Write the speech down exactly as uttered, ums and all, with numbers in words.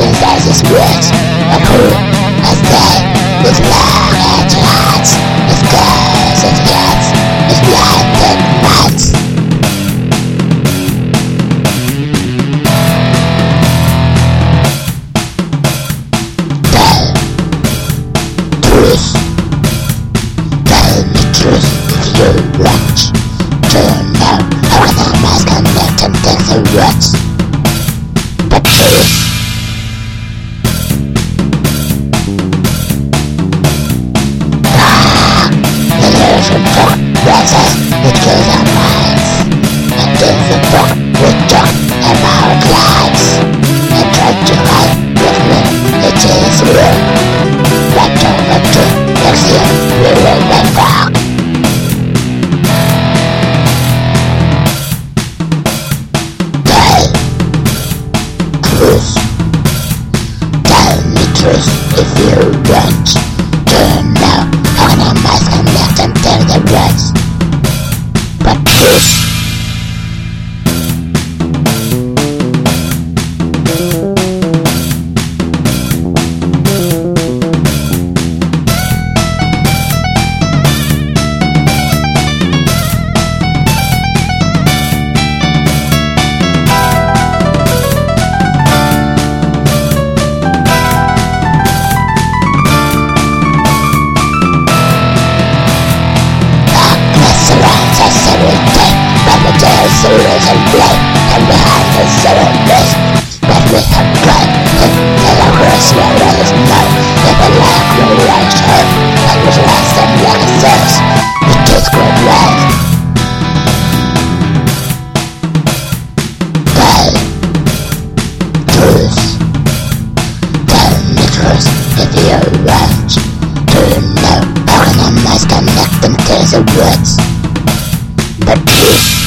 inside this world. A crew has died with long edge hearts, with scars and cuts, with blinded minds. Tell truth. Tell me truth if you want to know how can our minds connect and take the words. But truth. It kills our minds, and in the book we talk about our lives, and try to hide with me, it is real. Right over to next year, we will be back. Tell truth. Tell me truth if you want to know how can our minds connect and tell the words. But truth. Serious and blame, and behind the surrenders that we have tried, and tell across where all is known, that the lack will rise home, and with less than black cells, the truth will rise. Tell truth. Tell me truth if you want to know how can our minds connect and tell the words. But truth.